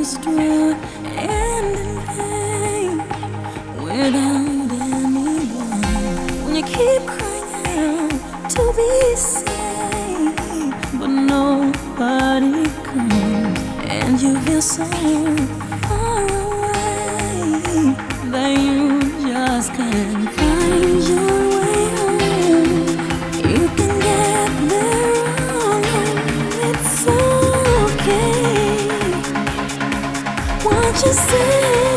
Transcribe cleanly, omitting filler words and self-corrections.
distraught and in pain without anyone. When you keep crying out to be saved, but nobody comes, and you feel so far away that you just can't find your way home. You can get there alone, it's okay. What you say?